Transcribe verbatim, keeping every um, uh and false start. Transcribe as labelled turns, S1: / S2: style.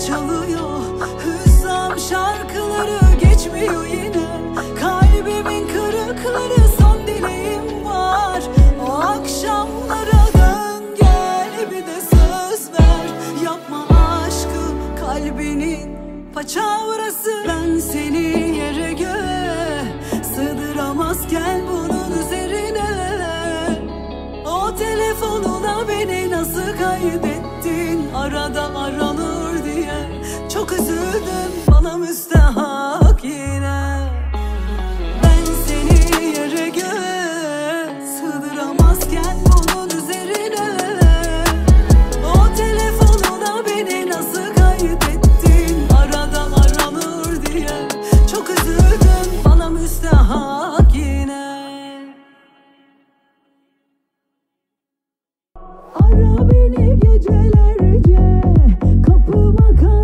S1: çalıyor. Hüzzam şarkıları geçmiyor yine. Kalbimin kırıkları, son dileğim var. O akşamlara dön gel, bir de söz ver. Yapma aşkı kalbinin paçavrası. Ben seni yere göğe sığdıramazken bunun üzerine o telefonuna beni nasıl kaydettin, arada aranır diye. Çok üzüldüm, bana müstehak yine. Ben seni yere göğe sığdıramazken bunun üzerine o telefonuna beni nasıl kaydettin, arada aranır diye. Çok üzüldüm, bana müstehak yine. Ara beni gecelerce, kapıma kal.